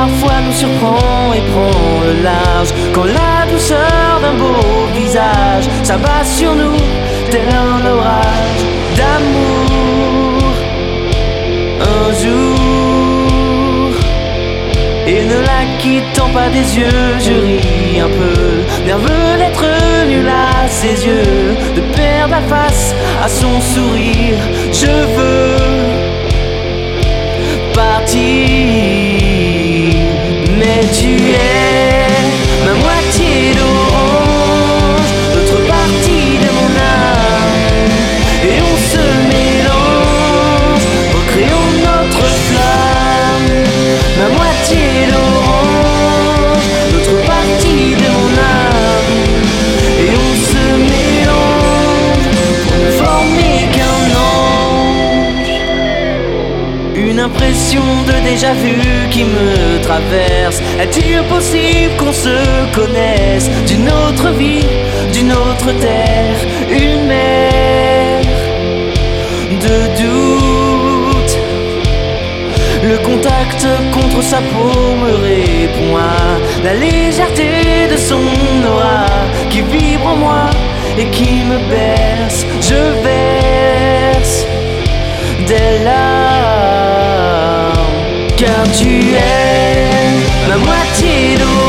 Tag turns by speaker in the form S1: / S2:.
S1: parfois nous surprend et prend le large, quand la douceur d'un beau visage s'abat sur nous tel un orage d'amour. Un jour, et ne la quittant pas des yeux, je ris un peu, nerveux d'être nul à ses yeux, de perdre la face à son sourire. Je veux partir, mais tu es ma moitié d'orange, l'autre partie de mon âme, et on se mélange, recréons notre flamme. Ma moitié d'orange, l'autre partie de mon âme, et on se mélange pour ne former qu'un ange. Une impression de déjà-vu qui me traverse. Est-il possible qu'on se connaisse d'une autre vie, d'une autre terre, une mer de doute? Le contact contre sa peau me répond à la légèreté de son aura qui vibre en moi et qui me berce. Je verse des larmes, car tu es ma moitié d'eau.